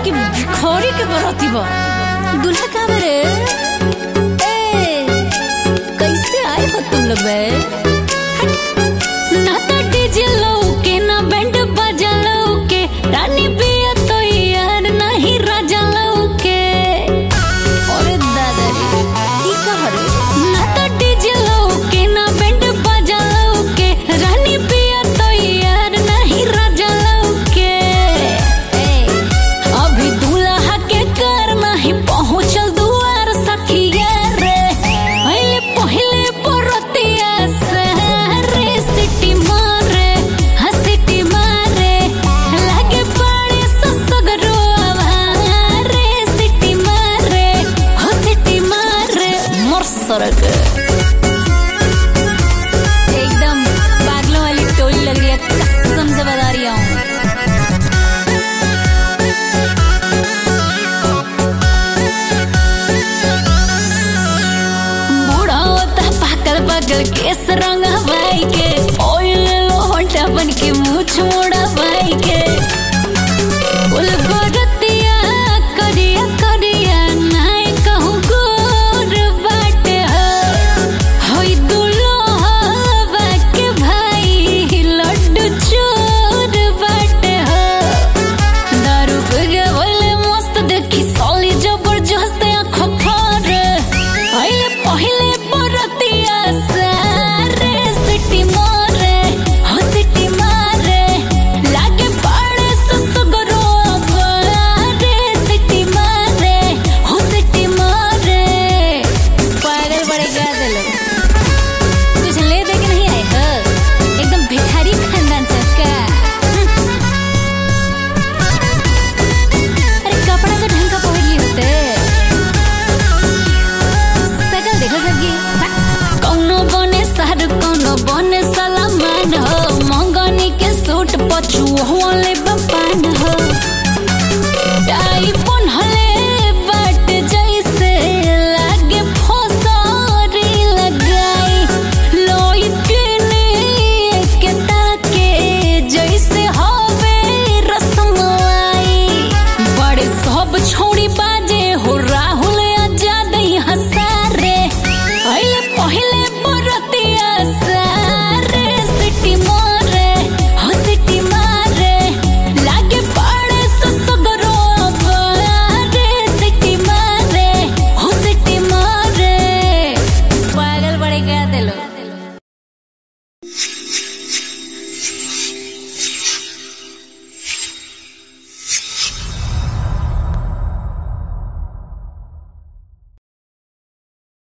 कि भिखारी के बराती बा। दूल्हा कहाँ बा रे? कैसे आए हो तुम लोग बे? ना तो डीजे लौके ना बैंड बाजा लौके, रानी पिया तो यार नहीं राजा लौके। अरे दादा रे की कह रे? ना तो डीजे लौके ना बैंड बाजा लौके, रानी पिया तो यार नहीं राजा लौके। अभी दूल्हा के घर नहीं पहुँचल दुआर सखिया रे, पहले बरतिया से रे सिटी मारे, हसिटी मारे लागे बड़े ससुरो रे सिटी मारे, हसिटी मारे मोर सरक। एकदम पागलों वाली टोली लग रही है, कसम से बता रही हूँ। बूढ़ा होता पागल पागल केस रंग